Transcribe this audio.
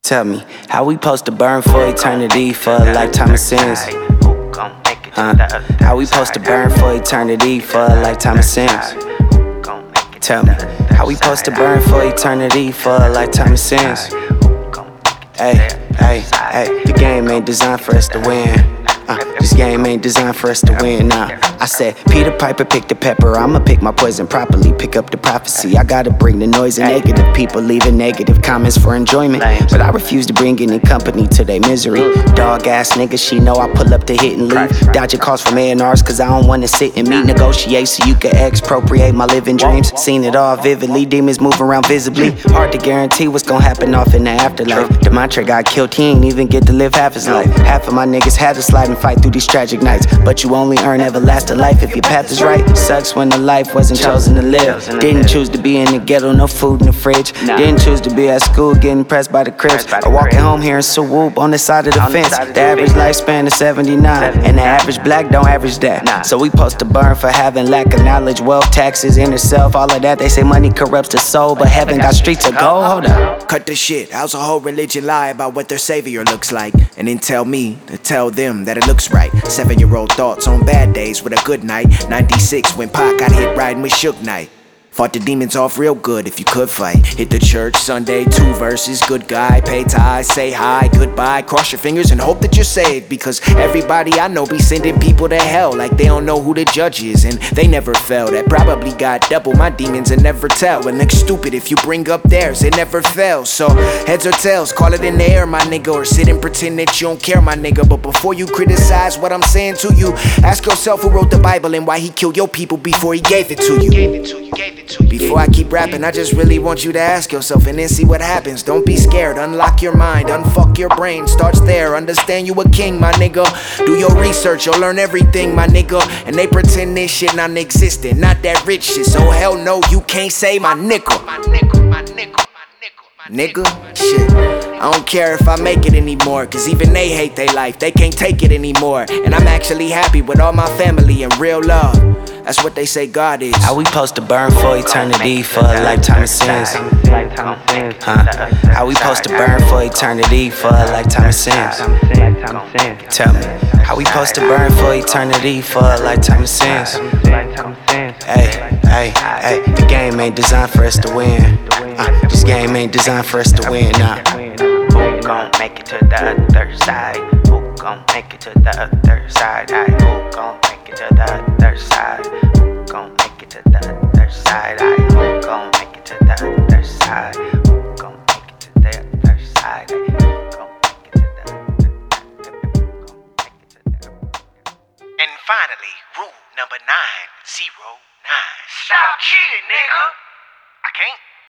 Tell me, how we supposed to burn for eternity for a lifetime of sins? How we supposed to burn for eternity for a lifetime of sins? Tell me, how we supposed to burn for eternity for a lifetime of sins? Hey, the game ain't designed for us to win. This game ain't designed for us to win, nah. I said, Peter Piper picked the pepper, I'ma pick my poison properly, pick up the prophecy. I gotta bring the noise and negative people leaving negative comments for enjoyment, but I refuse to bring any company to their misery. Dog ass niggas, she know I pull up to hit and leave. Dodging calls from A&Rs cause I don't wanna sit and meet, negotiate so you can expropriate my living dreams. Seen it all vividly, demons moving around visibly. Hard to guarantee what's gonna happen off in the afterlife. Demontre got killed, he ain't even get to live half his life. Half of my niggas had to slide and fight through these tragic nights, but you only earn everlasting life if your path is right. Sucks when the life wasn't chosen to live. Didn't choose to be in the ghetto, no food in the fridge. Didn't choose to be at school getting pressed by the cribs, or walking home hearing swoop on the side of the fence. The average lifespan is 79, and the average black don't average that. So we supposed to burn for having lack of knowledge, wealth, taxes, inner self, all of that. They say money corrupts the soul, but heaven got streets of gold. Hold up. Cut the shit. How's a whole religion lie about what their savior looks like, and then tell me to tell them that it looks right? 7-year-old thoughts on bad days with a good night. 96 when Pac got hit riding with Suge Knight. Fought the demons off real good if you could fight. Hit the church Sunday, 2 verses. Good guy, pay tithes, say hi, goodbye. Cross your fingers and hope that you're saved, because everybody I know be sending people to hell like they don't know who the judge is, and they never fell. That probably got double my demons and never tell, and look stupid if you bring up theirs, it never fails. So heads or tails, call it in the air, my nigga, or sit and pretend that you don't care, my nigga. But before you criticize what I'm saying to you, ask yourself who wrote the Bible and why he killed your people before he gave it to you. Before I keep rapping, I just really want you to ask yourself and then see what happens. Don't be scared, unlock your mind, unfuck your brain. Starts there, understand you a king, my nigga. Do your research, you'll learn everything, my nigga. And they pretend this shit non-existent, not that rich shit. So hell no, you can't say my nickel. Nigga, shit, I don't care if I make it anymore, cause even they hate their life, they can't take it anymore. And I'm actually happy with all my family and real love. That's what they say God is. How we supposed to burn for eternity for a lifetime of sins? How we supposed to burn for eternity for a lifetime of sins? Tell me, how we supposed to burn for eternity for a lifetime of sins? Hey, the game ain't designed for us to win. This game ain't designed for us to win, nah. Who gon' make it to the other side? Who gon' make it to the other side? Who gon' make it to the other side? Who gon' make it to the other side? Who gon' make it to the other side? Who gon' make it to the other side? Who gon' make it to the other side? And finally, rule number 909. Stop cheating, nigga. I can't.